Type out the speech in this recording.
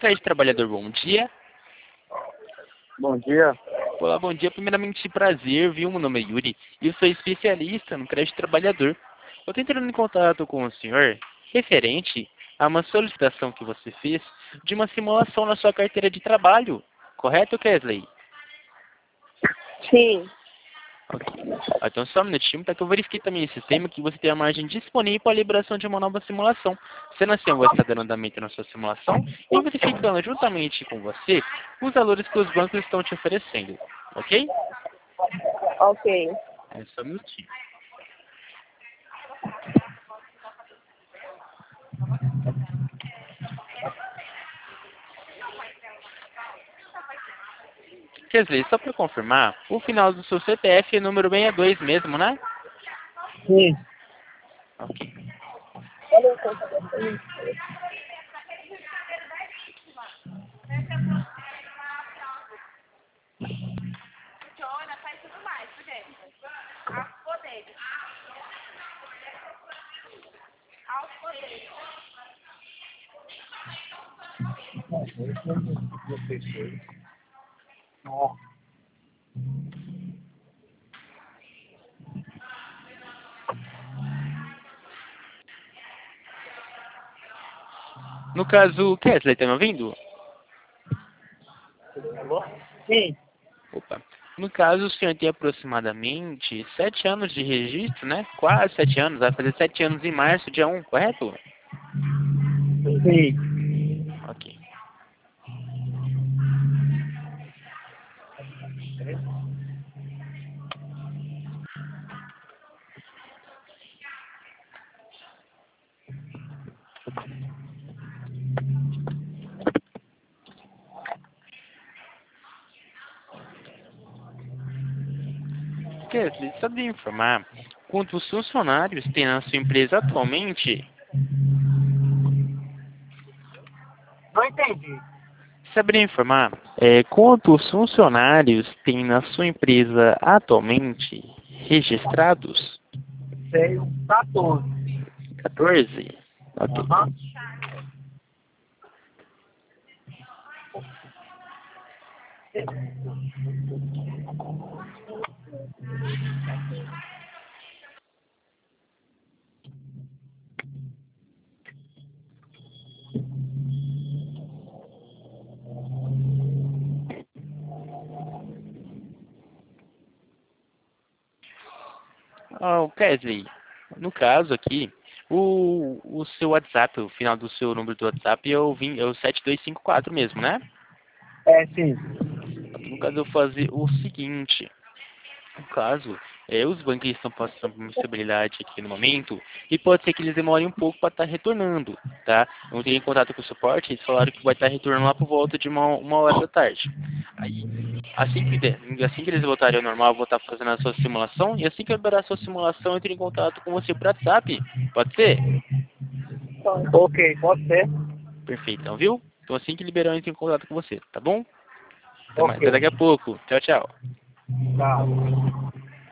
Crédito Trabalhador, bom dia. Bom dia. Olá, bom dia. Primeiramente, prazer, viu? Meu nome é Yuri e eu sou especialista no Crédito Trabalhador. Eu estou entrando em contato com o senhor referente a uma solicitação que você fez de uma simulação na sua carteira de trabalho. Correto, Kesley? Sim. Ok. Então, só um minutinho, para que eu verifique também esse sistema que você tem a margem disponível para a liberação de uma nova simulação. Sendo assim, eu vou estar dando andamento na sua simulação e verificando juntamente com você os valores que os bancos estão te oferecendo. Ok? Ok. É só um minutinho. Kesley, só para confirmar, o final do seu CPF é número 62 mesmo, né? Sim. Ok. No caso, Kesley, tá me ouvindo? Sim. Opa. No caso, o senhor tem aproximadamente 7 anos de registro, né? Quase 7 anos, vai fazer 7 anos em março, dia 1, correto? Sim. Ok. Kesley, sabe informar quantos funcionários tem na sua empresa atualmente? Não entendi. Saberia informar quantos funcionários tem na sua empresa atualmente registrados? Tenho 14. 14? Ok. Aham. Ah, Kesley, no caso aqui, o seu WhatsApp, o final do seu número do WhatsApp é o 7254 mesmo, né? É, sim. No caso, eu vou fazer o seguinte. No caso, os bancos estão passando por uma instabilidade aqui no momento e pode ser que eles demorem um pouco para estar retornando, tá? Eu entrei em contato com o suporte, eles falaram que vai estar retornando lá por volta de uma hora da tarde. Aí, assim que eles voltarem ao normal, eu vou estar fazendo a sua simulação e assim que eu liberar a sua simulação, eu entro em contato com você por WhatsApp. Pode ser? Ok, pode ser. Perfeito, então, viu? Então assim que liberar, eu entro em contato com você, tá bom? Até Ok. daqui a pouco. Tchau, tchau. Tá.